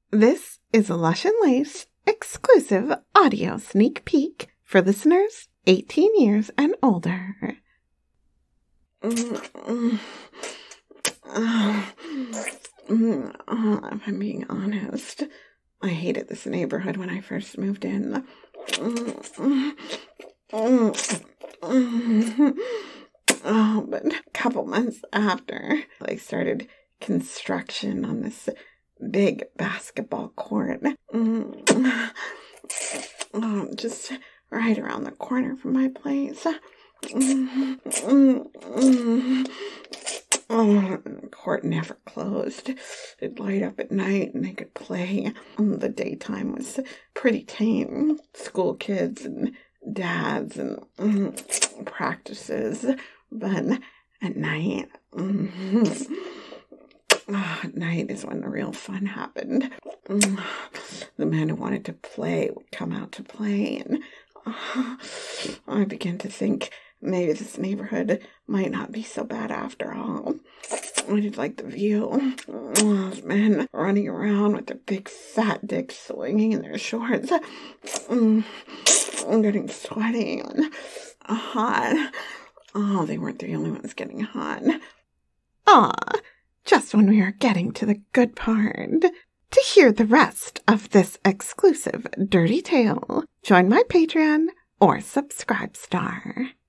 This is a Lush and Lace exclusive audio sneak peek for listeners 18 years and older. If I'm being honest, I hated this neighborhood when I first moved in. But a couple months after, they started construction on this big basketball court. Just right around the corner from my place. The court never closed. It'd light up at night and they could play. The daytime was pretty tame. School kids and dads and practices. But at night, at night is when the real fun happened. The men who wanted to play would come out to play, and I began to think maybe this neighborhood might not be so bad after all. I did like the view. Those men running around with their big fat dicks swinging in their shorts. I'm getting sweaty and hot. Oh, they weren't the only ones getting hot. Just when we are getting to the good part. To hear the rest of this exclusive dirty tale, join my Patreon or Subscribe Star.